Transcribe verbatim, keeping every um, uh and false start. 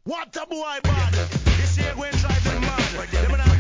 What a boy bad. This year going driving mad. Them